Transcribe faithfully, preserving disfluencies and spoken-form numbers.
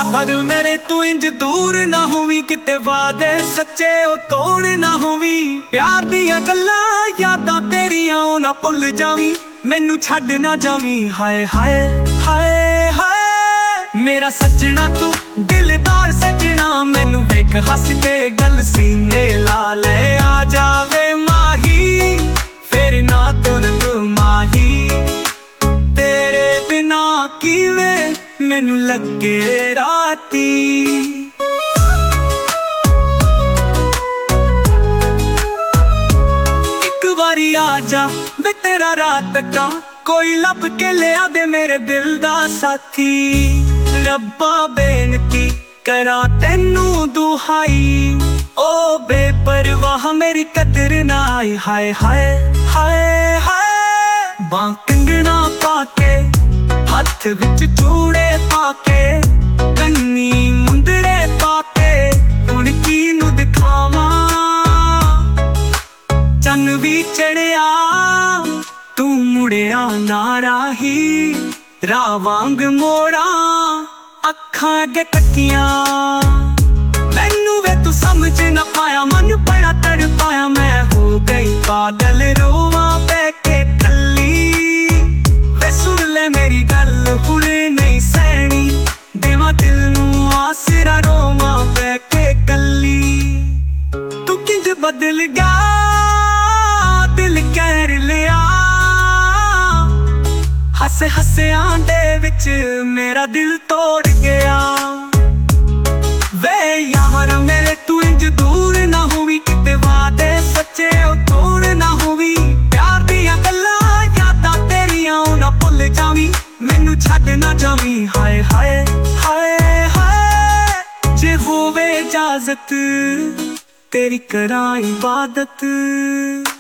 पर मेरे तू इंज दूर ना होवी, किते वादे सच्चे ओ तोड़ ना होवी। प्यार दियां गल्लां यादां तेरियां ओ ना भुल जावी, मैनू छड्ड ना जावी। हाय हाय हाय हाय मेरा सजना तू दिलदार सजना, मैनू वेख हस के गल सीने ला ले। आ जावे माही फिर ना तुर माही, तेरे बिना किवें मैनू लगे राती। एक बारी आजा वे तेरा रात का कोई लब के लिया दे मेरे दिल दा साथी। रब्बा बेनती करा तेनू दुहाई, ओ बेपरवाह मेरी कदर ना आई। हाय हाय हाय हाय बां कंगना पाके हथ विच चूड़े पाके, कन्नी मुंदरे पाके, हुण कीनू दिखावा। चन्न भी चढ़िया तू मुड़िया ना राही, राह वांग मोड़ा अखां अगे कट्टियां। मैनू वे तू समझ ना पाया, मन बड़ा तड़पाया, मैं हो गई पागल रोवा बैके कल्ली। वे सुन ले मेरी गल हुणे नहीं सहनी, देवा दिल नू आसरा रोवा बैके कल्ली। तू किंज बदल गया दिल कर लिया, हसे हसे आंदे विच मेरा दिल तोड़ गया। वे यार मेरे तू इंज दूर ना होवी, किते वादे सच्चे ओ तोड़ ना होवी। प्यार दियां गल्लां यादां तेरियां ओ ना भुल जावी, मैनू छड्ड ना जावी। हाय हाय हाय हाय जे होवे इजाजत तेरी करां इबादत।